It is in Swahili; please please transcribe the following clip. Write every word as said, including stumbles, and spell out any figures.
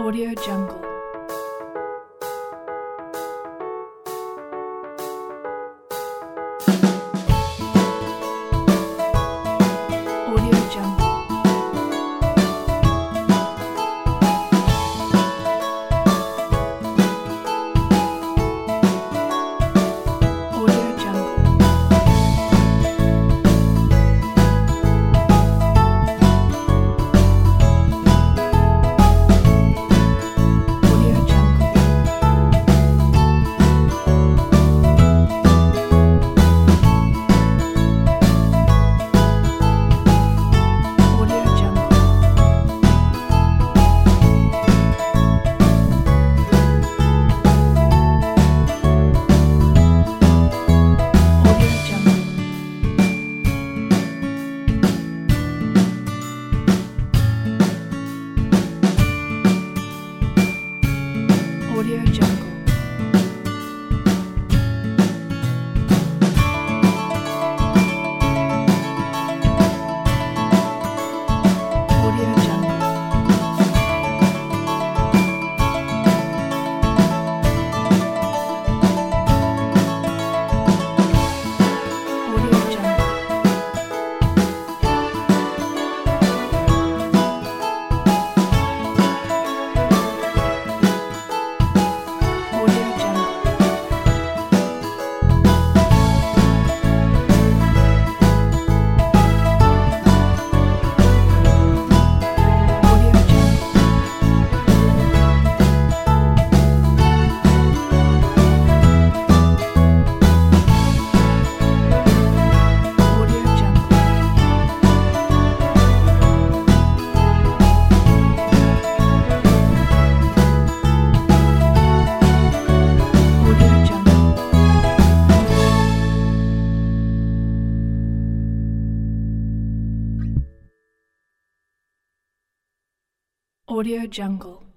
Audio Jungle. Audio Jungle. Audio Jungle. Audio Jungle. Audio Jungle. Audio Jungle. Audio Jungle. Audio Jungle. Audio Jungle. Audio Jungle. Audio Jungle. Audio Jungle. Audio Jungle. Audio Jungle.